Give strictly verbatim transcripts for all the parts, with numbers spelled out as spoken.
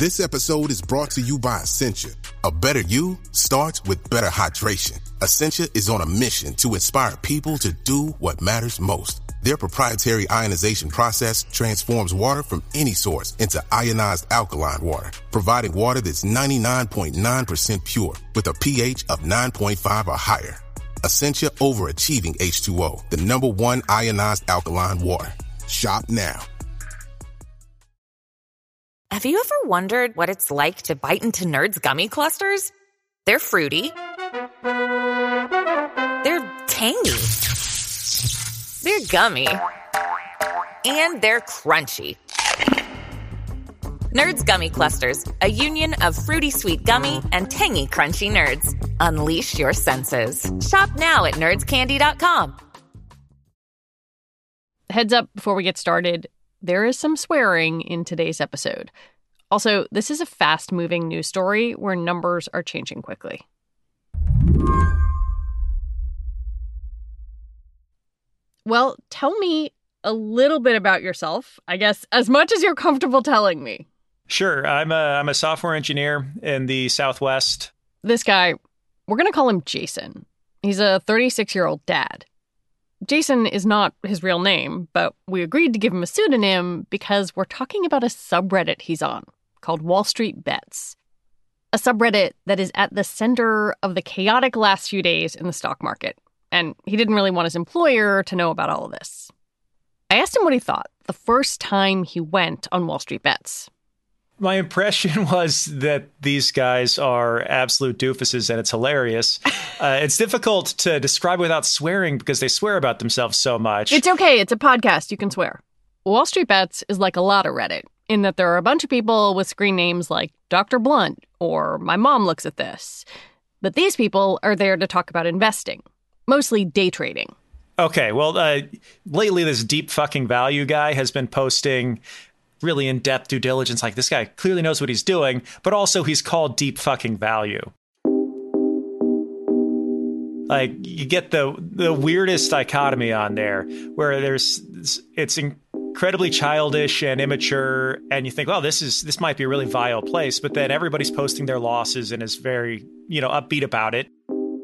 This episode is brought to you by Essentia. A better you starts with better hydration. Essentia is on a mission to inspire people to do what matters most. Their proprietary ionization process transforms water from any source into ionized alkaline water, providing water that's ninety-nine point nine percent pure with a pH of nine point five or higher. Essentia Overachieving H two O, the number one ionized alkaline water. Shop now. Have you ever wondered what it's like to bite into Nerds gummy clusters? They're fruity. They're tangy. They're gummy. And they're crunchy. Nerds Gummy Clusters, a union of fruity sweet gummy and tangy crunchy nerds. Unleash your senses. Shop now at nerds candy dot com. Heads up before we get started, there is some swearing in today's episode. Also, this is a fast-moving news story where numbers are changing quickly. Well, tell me a little bit about yourself, I guess, as much as you're comfortable telling me. Sure. I'm a, I'm a software engineer in the Southwest. This guy, we're going to call him Jason. He's a thirty-six-year-old dad. Jason is not his real name, but we agreed to give him a pseudonym because we're talking about a subreddit he's on called Wall Street Bets. A subreddit that is at the center of the chaotic last few days in the stock market. And he didn't really want his employer to know about all of this. I asked him what he thought the first time he went on Wall Street Bets. My impression was that these guys are absolute doofuses and it's hilarious. Uh, it's difficult to describe without swearing because they swear about themselves so much. It's okay. It's a podcast. You can swear. Wall Street Bets is like a lot of Reddit in that there are a bunch of people with screen names like Doctor Blunt or My Mom Looks at This. But these people are there to talk about investing, mostly day trading. Okay, well, uh, lately this deep fucking value guy has been posting really in-depth due diligence. Like, this guy clearly knows what he's doing, but also he's called deep fucking value. Like, you get the the weirdest dichotomy on there where there's it's incredibly childish and immature, and you think, well, this is this might be a really vile place, but then everybody's posting their losses and is very, you know, upbeat about it.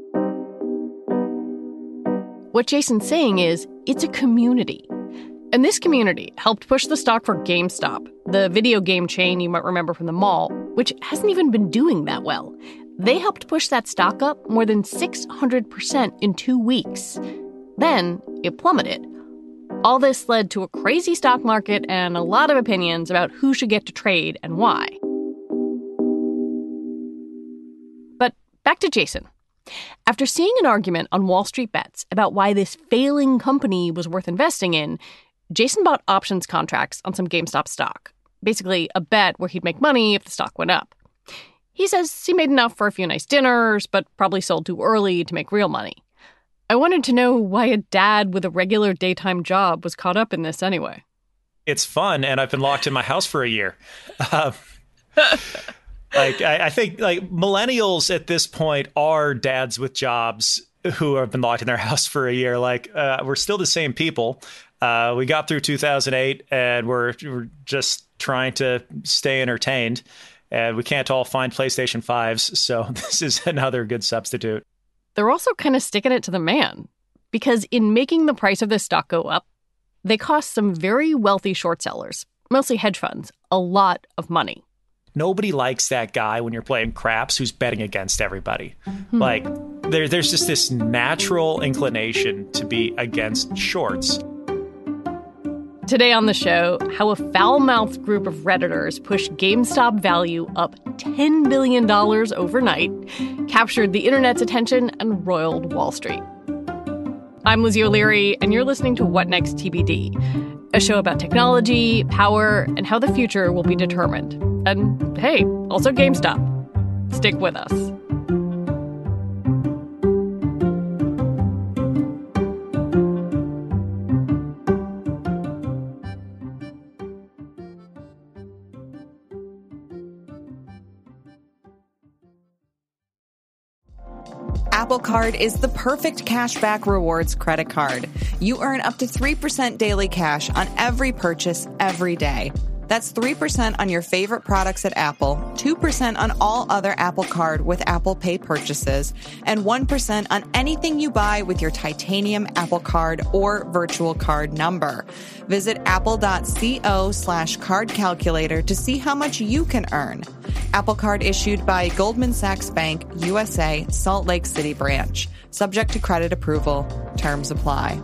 What Jason's saying is it's a community. And this community helped push the stock for GameStop, the video game chain you might remember from the mall, which hasn't even been doing that well. They helped push that stock up more than six hundred percent in two weeks. Then it plummeted. All this led to a crazy stock market and a lot of opinions about who should get to trade and why. But back to Jason. After seeing an argument on Wall Street Bets about why this failing company was worth investing in, Jason bought options contracts on some GameStop stock, basically a bet where he'd make money if the stock went up. He says he made enough for a few nice dinners, but probably sold too early to make real money. I wanted to know why a dad with a regular daytime job was caught up in this anyway. It's fun, and I've been locked in my house for a year. Uh, like, I, I think like millennials at this point are dads with jobs who have been locked in their house for a year. Like, uh, we're still the same people. Uh, we got through two thousand eight and we're, we're just trying to stay entertained, and we can't all find PlayStation fives. So this is another good substitute. They're also kind of sticking it to the man, because in making the price of this stock go up, they cost some very wealthy short sellers, mostly hedge funds, a lot of money. Nobody likes that guy when you're playing craps who's betting against everybody. Mm-hmm. Like, there, there's just this natural inclination to be against shorts. Today on the show, how a foul-mouthed group of Redditors pushed GameStop value up ten billion dollars overnight, captured the internet's attention, and roiled Wall Street. I'm Lizzie O'Leary, and you're listening to What Next T B D, a show about technology, power, and how the future will be determined. And hey, also GameStop. Stick with us. Apple Card is the perfect cashback rewards credit card. You earn up to three percent daily cash on every purchase every day. That's three percent on your favorite products at Apple, two percent on all other Apple Card with Apple Pay purchases, and one percent on anything you buy with your titanium Apple Card or virtual card number. Visit apple.co slash card calculator to see how much you can earn. Apple Card issued by Goldman Sachs Bank, U S A, Salt Lake City branch. Subject to credit approval. Terms apply.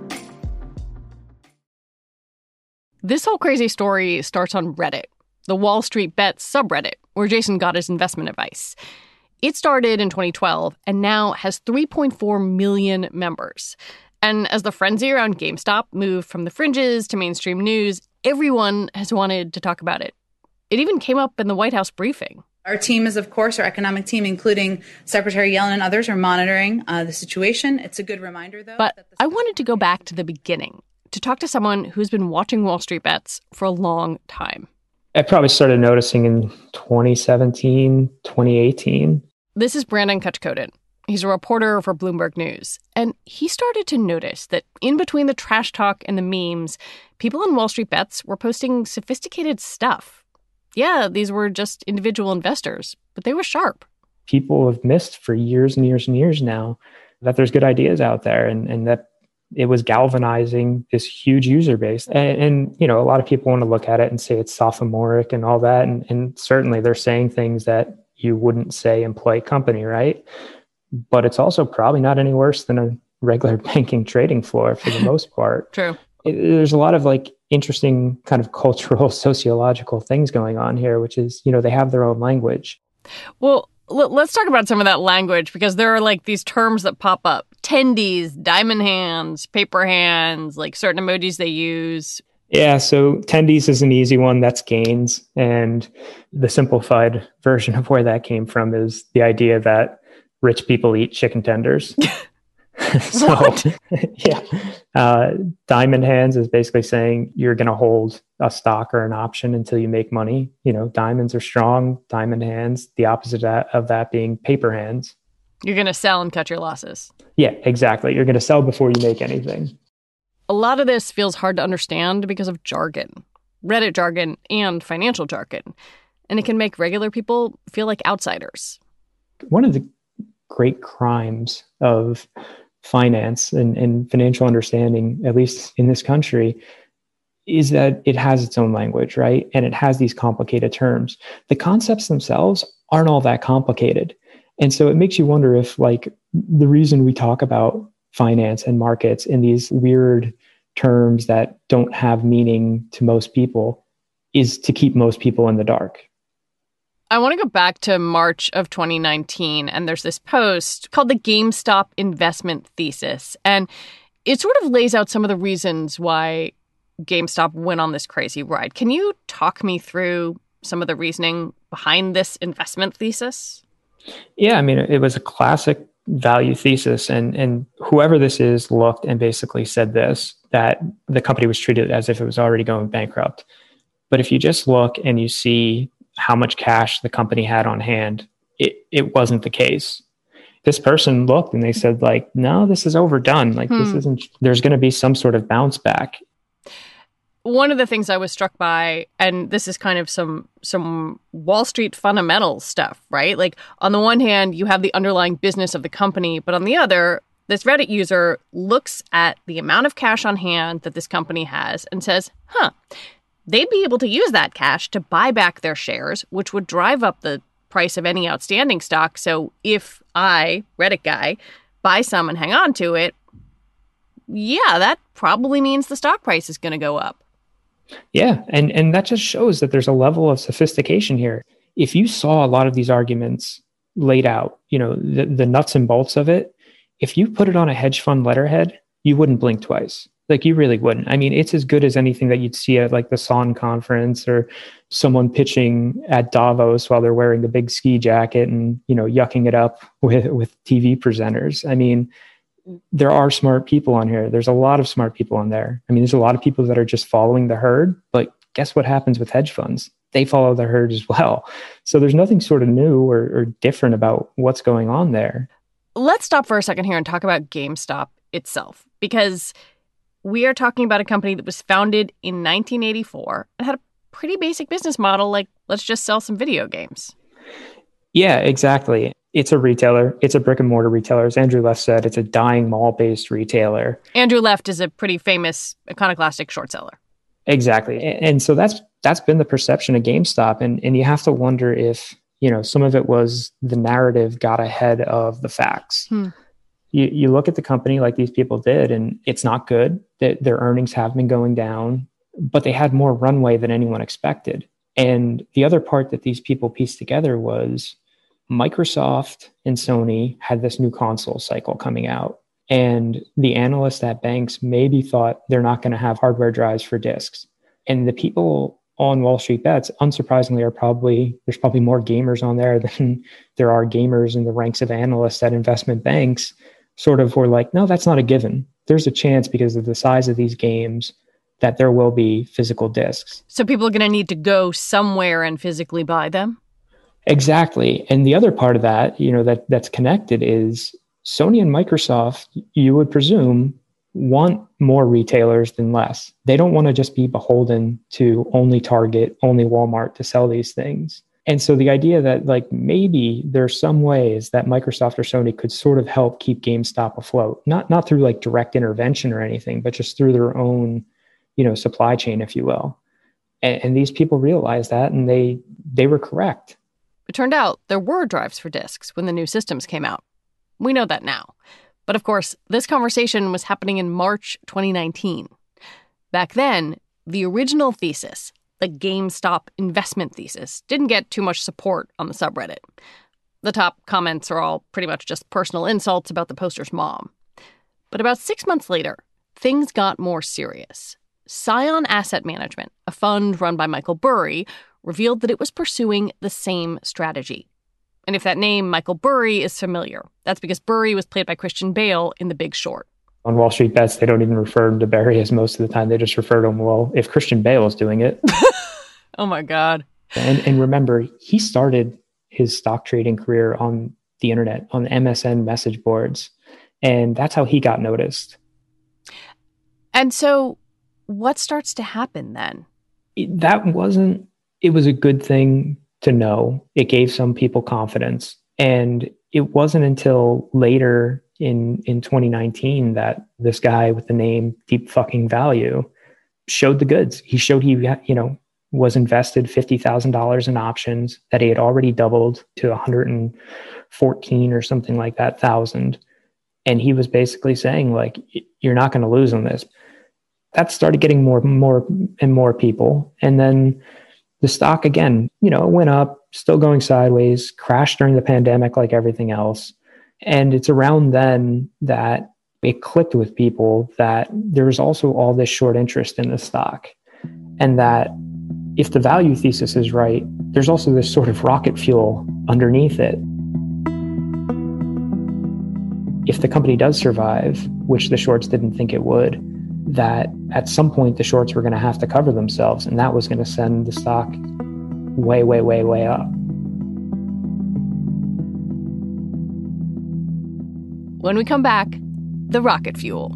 This whole crazy story starts on Reddit, the Wall Street Bets subreddit, where Jason got his investment advice. It started in twenty twelve and now has three point four million members. And as the frenzy around GameStop moved from the fringes to mainstream news, everyone has wanted to talk about it. It even came up in the White House briefing. Our team is, of course, our economic team, including Secretary Yellen and others, are monitoring uh, the situation. It's a good reminder, though. But that the- I wanted to go back to the beginning to talk to someone who's been watching Wall Street Bets for a long time. I probably started noticing in twenty seventeen, twenty eighteen. This is Brandon Kutchkoden. He's a reporter for Bloomberg News. And he started to notice that in between the trash talk and the memes, people on Wall Street Bets were posting sophisticated stuff. Yeah, these were just individual investors, but they were sharp. People have missed for years and years and years now that there's good ideas out there, and, and that it was galvanizing this huge user base. And, and, you know, a lot of people want to look at it and say it's sophomoric and all that. And, and certainly they're saying things that you wouldn't say in polite company, right? But it's also probably not any worse than a regular banking trading floor for the most part. True. It, there's a lot of like interesting kind of cultural, sociological things going on here, which is, you know, they have their own language. Well, l- let's talk about some of that language, because there are like these terms that pop up. Tendies, diamond hands, paper hands, like certain emojis they use. Yeah, so tendies is an easy one. That's gains. And the simplified version of where that came from is the idea that rich people eat chicken tenders. So, yeah. Uh, diamond hands is basically saying you're going to hold a stock or an option until you make money. You know, diamonds are strong, diamond hands, the opposite of that, of that being paper hands. You're going to sell and cut your losses. Yeah, exactly. You're going to sell before you make anything. A lot of this feels hard to understand because of jargon, Reddit jargon and financial jargon, and it can make regular people feel like outsiders. One of the great crimes of finance and, and financial understanding, at least in this country, is that it has its own language, right? And it has these complicated terms. The concepts themselves aren't all that complicated. And so it makes you wonder if, like, the reason we talk about finance and markets in these weird terms that don't have meaning to most people is to keep most people in the dark. I want to go back to March of twenty nineteen, and there's this post called the GameStop Investment Thesis. And it sort of lays out some of the reasons why GameStop went on this crazy ride. Can you talk me through some of the reasoning behind this investment thesis? Yeah, I mean, it was a classic value thesis. And, and whoever this is looked and basically said this, that the company was treated as if it was already going bankrupt. But if you just look and you see how much cash the company had on hand, it, it wasn't the case. This person looked and they said, like, no, this is overdone. Like, hmm. this isn't, there's going to be some sort of bounce back. One of the things I was struck by, and this is kind of some some Wall Street fundamental stuff, right? Like, on the one hand, you have the underlying business of the company, but on the other, this Reddit user looks at the amount of cash on hand that this company has and says, huh, they'd be able to use that cash to buy back their shares, which would drive up the price of any outstanding stock. So if I, Reddit guy, buy some and hang on to it, yeah, that probably means the stock price is going to go up. Yeah, and, and that just shows that there's a level of sophistication here. If you saw a lot of these arguments laid out, you know, the, the nuts and bolts of it, if you put it on a hedge fund letterhead, you wouldn't blink twice. Like, you really wouldn't. I mean, it's as good as anything that you'd see at like the S O N conference or someone pitching at Davos while they're wearing the big ski jacket and, you know, yucking it up with, with T V presenters. I mean, there are smart people on here. There's a lot of smart people on there. I mean, there's a lot of people that are just following the herd, but guess what happens with hedge funds? They follow the herd as well. So there's nothing sort of new or, or different about what's going on there. Let's stop for a second here and talk about GameStop itself, because we are talking about a company that was founded in nineteen eighty-four and had a pretty basic business model, like let's just sell some video games. Yeah, exactly. It's a retailer. It's a brick and mortar retailer. As Andrew Left said, it's a dying mall-based retailer. Andrew Left is a pretty famous iconoclastic short seller. Exactly. And so that's that's been the perception of GameStop. And, and you have to wonder if, you know, some of it was the narrative got ahead of the facts. Hmm. You, you look at the company like these people did, and it's not good. That their earnings have been going down, but they had more runway than anyone expected. And the other part that these people pieced together was Microsoft and Sony had this new console cycle coming out. And the analysts at banks maybe thought they're not going to have hardware drives for discs. And the people on Wall Street Bets, unsurprisingly, are probably, there's probably more gamers on there than there are gamers in the ranks of analysts at investment banks, sort of were like, no, that's not a given. There's a chance because of the size of these games that there will be physical discs. So people are going to need to go somewhere and physically buy them? Exactly. And the other part of that, you know, that that's connected is Sony and Microsoft, you would presume, want more retailers than less. They don't want to just be beholden to only Target, only Walmart to sell these things. And so the idea that like maybe there's some ways that Microsoft or Sony could sort of help keep GameStop afloat, not not through like direct intervention or anything, but just through their own, you know, supply chain, if you will. And, and these people realized that, and they they were correct. It turned out there were drives for discs when the new systems came out. We know that now. But of course, this conversation was happening in March twenty nineteen. Back then, the original thesis, the GameStop investment thesis, didn't get too much support on the subreddit. The top comments are all pretty much just personal insults about the poster's mom. But about six months later, things got more serious. Scion Asset Management, a fund run by Michael Burry, revealed that it was pursuing the same strategy. And if that name, Michael Burry, is familiar, that's because Burry was played by Christian Bale in The Big Short. On Wall Street Bets, they don't even refer to Burry as most of the time. They just refer to him, well, if Christian Bale is doing it. Oh, my God. And, and remember, he started his stock trading career on the internet, on M S N message boards. And that's how he got noticed. And so what starts to happen then? It, that wasn't, it was a good thing to know. It gave some people confidence. And it wasn't until later in, in twenty nineteen that this guy with the name Deep Fucking Value showed the goods. He showed he, you know, was invested fifty thousand dollars in options that he had already doubled to one hundred fourteen or something like that thousand. And he was basically saying, like, you're not going to lose on this. That started getting more, more and more people. And then the stock, again, you know, went up, still going sideways, crashed during the pandemic like everything else. And it's around then that it clicked with people that there's also all this short interest in the stock. And that if the value thesis is right, there's also this sort of rocket fuel underneath it. If the company does survive, which the shorts didn't think it would, that at some point the shorts were going to have to cover themselves, and that was going to send the stock way, way, way, way up. When we come back, the rocket fuel.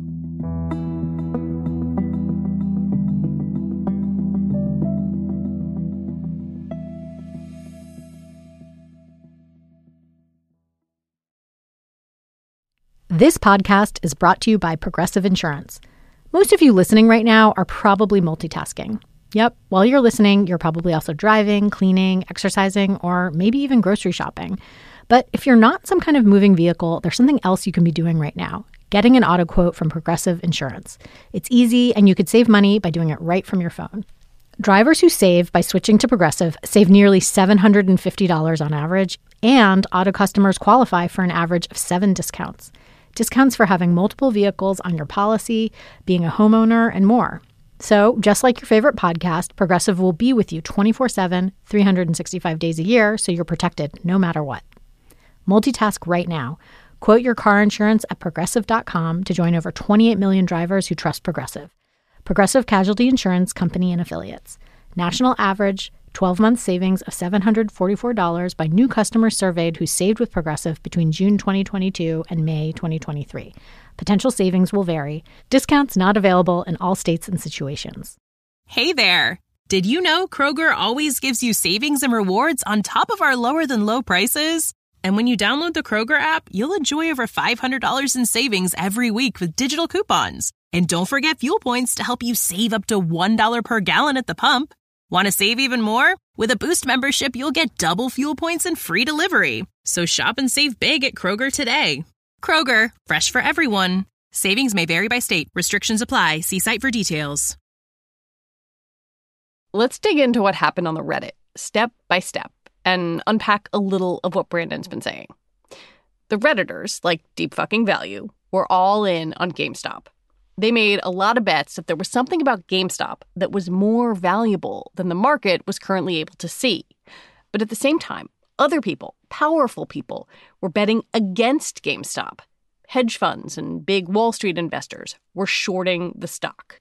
This podcast is brought to you by Progressive Insurance. Most of you listening right now are probably multitasking. Yep, while you're listening, you're probably also driving, cleaning, exercising, or maybe even grocery shopping. But if you're not some kind of moving vehicle, there's something else you can be doing right now, getting an auto quote from Progressive Insurance. It's easy, and you could save money by doing it right from your phone. Drivers who save by switching to Progressive save nearly seven hundred fifty dollars on average, and auto customers qualify for an average of seven discounts. Discounts for having multiple vehicles on your policy, being a homeowner, and more. So, just like your favorite podcast, Progressive will be with you twenty-four seven, three hundred sixty-five days a year, so you're protected no matter what. Multitask right now. Quote your car insurance at Progressive dot com to join over twenty-eight million drivers who trust Progressive. Progressive Casualty Insurance Company and Affiliates. National average twelve-month savings of seven hundred forty-four dollars by new customers surveyed who saved with Progressive between June twenty twenty-two and May twenty twenty-three. Potential savings will vary. Discounts not available in all states and situations. Hey there. Did you know Kroger always gives you savings and rewards on top of our lower than low prices? And when you download the Kroger app, you'll enjoy over five hundred dollars in savings every week with digital coupons. And don't forget fuel points to help you save up to one dollar per gallon at the pump. Want to save even more? With a Boost membership, you'll get double fuel points and free delivery. So shop and save big at Kroger today. Kroger, fresh for everyone. Savings may vary by state. Restrictions apply. See site for details. Let's dig into what happened on the Reddit, step by step, and unpack a little of what Brandon's been saying. The Redditors, like Deep Fucking Value, were all in on GameStop. They made a lot of bets that there was something about GameStop that was more valuable than the market was currently able to see. But at the same time, other people, powerful people, were betting against GameStop. Hedge funds and big Wall Street investors were shorting the stock.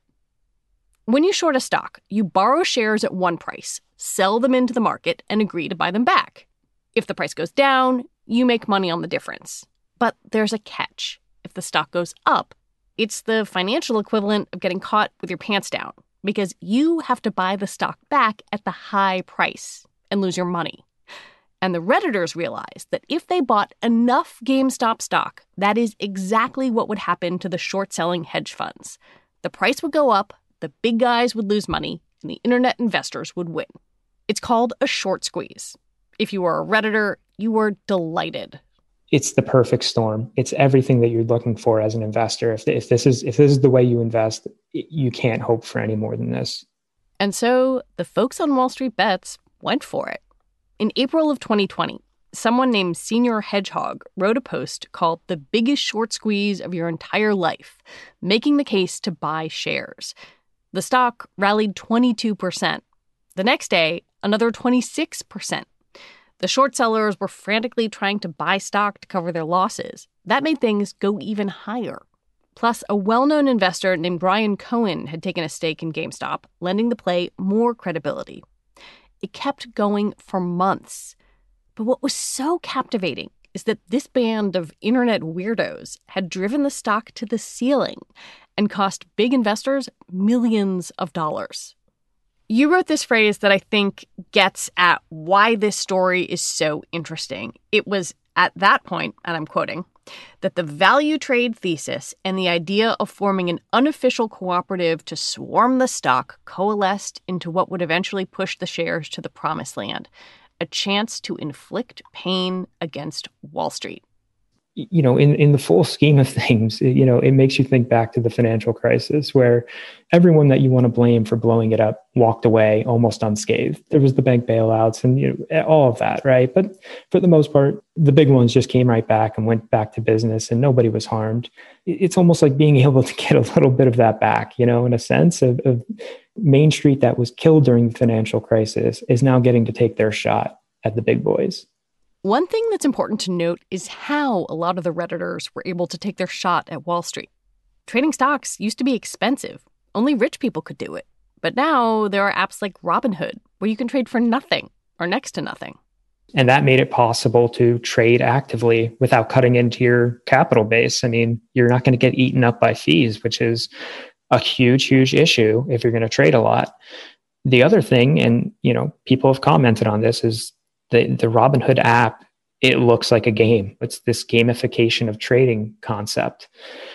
When you short a stock, you borrow shares at one price, sell them into the market, and agree to buy them back. If the price goes down, you make money on the difference. But there's a catch. If the stock goes up, it's the financial equivalent of getting caught with your pants down, because you have to buy the stock back at the high price and lose your money. And the Redditors realized that if they bought enough GameStop stock, that is exactly what would happen to the short-selling hedge funds. The price would go up, the big guys would lose money, and the internet investors would win. It's called a short squeeze. If you are a Redditor, you were delighted. It's the perfect storm. It's everything that you're looking for as an investor. If, if this is if this is the way you invest, you can't hope for any more than this. And so the folks on Wall Street Bets went for it. In April of twenty twenty, someone named Senior Hedgehog wrote a post called The Biggest Short Squeeze of Your Entire Life, making the case to buy shares. The stock rallied twenty-two percent. The next day, another twenty-six percent. The short sellers were frantically trying to buy stock to cover their losses. That made things go even higher. Plus, a well-known investor named Brian Cohen had taken a stake in GameStop, lending the play more credibility. It kept going for months. But what was so captivating is that this band of internet weirdos had driven the stock to the ceiling and cost big investors millions of dollars. You wrote this phrase that I think gets at why this story is so interesting. It was at that point, and I'm quoting, that the value trade thesis and the idea of forming an unofficial cooperative to swarm the stock coalesced into what would eventually push the shares to the promised land, a chance to inflict pain against Wall Street. You know, in, in the full scheme of things, you know, it makes you think back to the financial crisis where everyone that you want to blame for blowing it up walked away almost unscathed. There was the bank bailouts and, you know, all of that, right? But for the most part, the big ones just came right back and went back to business and nobody was harmed. It's almost like being able to get a little bit of that back, you know, in a sense of, of Main Street that was killed during the financial crisis is now getting to take their shot at the big boys. One thing that's important to note is how a lot of the Redditors were able to take their shot at Wall Street. Trading stocks used to be expensive. Only rich people could do it. But now there are apps like Robinhood where you can trade for nothing or next to nothing. And that made it possible to trade actively without cutting into your capital base. I mean, you're not going to get eaten up by fees, which is a huge, huge issue if you're going to trade a lot. The other thing, and you know, people have commented on this, is The, the Robinhood app, it looks like a game. It's this gamification of trading concept.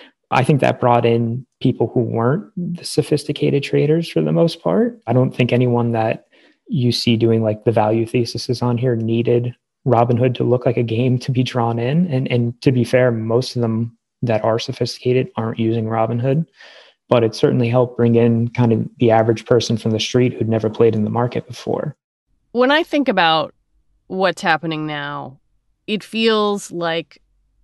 I think that brought in people who weren't the sophisticated traders for the most part. I don't think anyone that you see doing like the value theses on here needed Robinhood to look like a game to be drawn in. And, and to be fair, most of them that are sophisticated aren't using Robinhood. But it certainly helped bring in kind of the average person from the street who'd never played in the market before. When I think about what's happening now, it feels like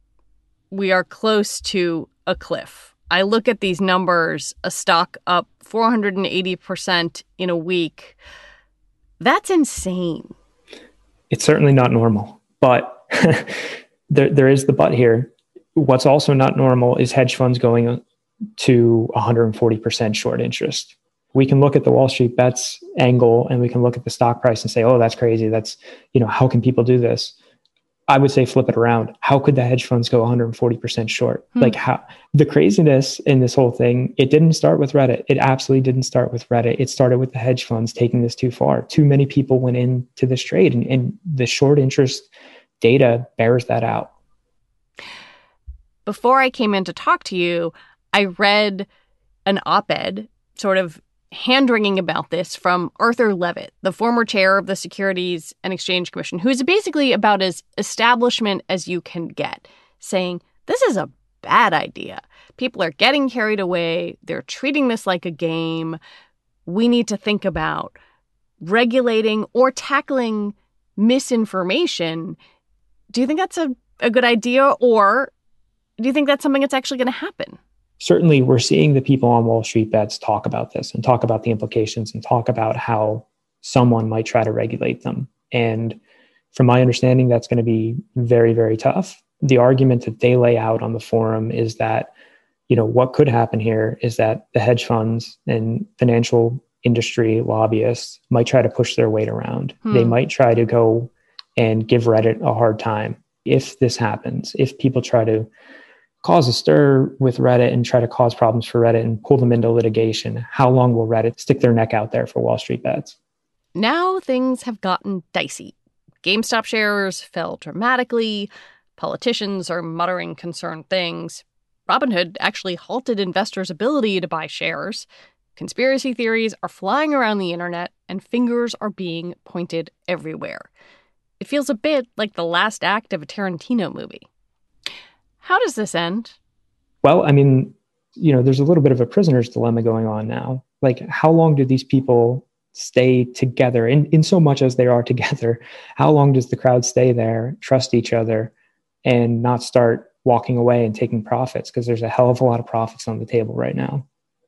we are close to a cliff. I look at these numbers, a stock up four hundred eighty percent in a week. That's insane. It's certainly not normal, but there, there is the but here. What's also not normal is hedge funds going to one hundred forty percent short interest. We can look at the Wall Street Bets angle and we can look at the stock price and say, oh, that's crazy. That's, you know, how can people do this? I would say flip it around. How could the hedge funds go one hundred forty percent short? Hmm. Like how the craziness in this whole thing, it didn't start with Reddit. It absolutely didn't start with Reddit. It started with the hedge funds taking this too far. Too many people went into this trade, and, and the short interest data bears that out. Before I came in to talk to you, I read an op-ed sort of hand-wringing about this from Arthur Levitt, the former chair of the Securities and Exchange Commission, who is basically about as establishment as you can get, saying, this is a bad idea. People are getting carried away. They're treating this like a game. We need to think about regulating or tackling misinformation. Do you think that's a, a good idea, or do you think that's something that's actually going to happen? Certainly, we're seeing the people on Wall Street Bets talk about this and talk about the implications and talk about how someone might try to regulate them. And from my understanding, that's going to be very, very tough. The argument that they lay out on the forum is that, you know, what could happen here is that the hedge funds and financial industry lobbyists might try to push their weight around. Hmm. They might try to go and give Reddit a hard time if this happens, if people try to cause a stir with Reddit and try to cause problems for Reddit and pull them into litigation. How long will Reddit stick their neck out there for Wall Street Bets? Now things have gotten dicey. GameStop shares fell dramatically. Politicians are muttering concerned things. Robinhood actually halted investors' ability to buy shares. Conspiracy theories are flying around the internet, and fingers are being pointed everywhere. It feels a bit like the last act of a Tarantino movie. How does this end? Well, I mean, you know, there's a little bit of a prisoner's dilemma going on now. Like, how long do these people stay together in, in so much as they are together? How long does the crowd stay there, trust each other, and not start walking away and taking profits? Because there's a hell of a lot of profits on the table right now.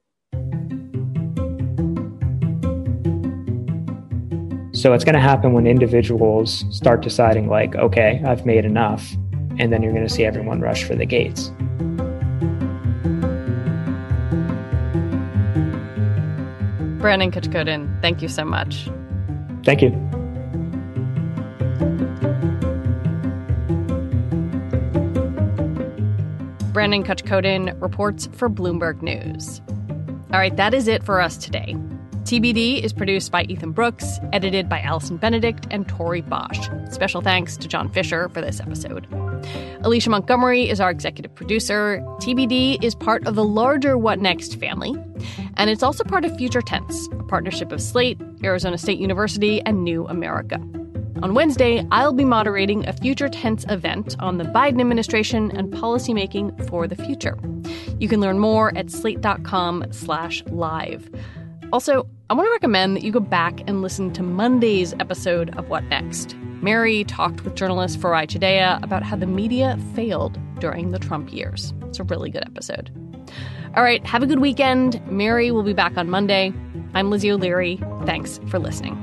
So it's going to happen when individuals start deciding, like, okay, I've made enough. And then you're going to see everyone rush for the gates. Brandon Kutchkodin, thank you so much. Thank you. Brandon Kutchkodin reports for Bloomberg News. All right, that is it for us today. T B D is produced by Ethan Brooks, edited by Allison Benedict and Tori Bosch. Special thanks to John Fisher for this episode. Alicia Montgomery is our executive producer. T B D is part of the larger What Next family, and it's also part of Future Tense, a partnership of Slate, Arizona State University, and New America. On Wednesday, I'll be moderating a Future Tense event on the Biden administration and policymaking for the future. You can learn more at slate.com slash live. Also, I want to recommend that you go back and listen to Monday's episode of What Next. Mary talked with journalist Farai Chideya about how the media failed during the Trump years. It's a really good episode. All right, have a good weekend. Mary will be back on Monday. I'm Lizzie O'Leary. Thanks for listening.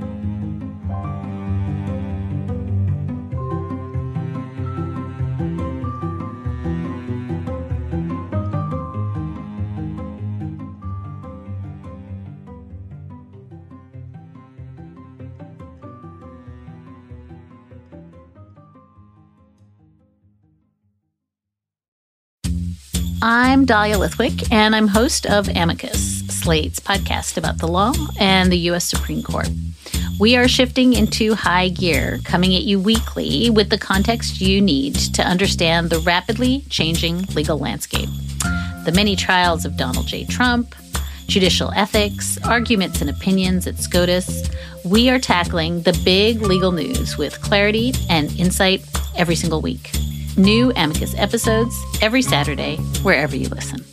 I'm Dahlia Lithwick, and I'm host of Amicus, Slate's podcast about the law and the U S Supreme Court. We are shifting into high gear, coming at you weekly with the context you need to understand the rapidly changing legal landscape. The many trials of Donald J. Trump, judicial ethics, arguments and opinions at SCOTUS. We are tackling the big legal news with clarity and insight every single week. New Amicus episodes every Saturday, wherever you listen.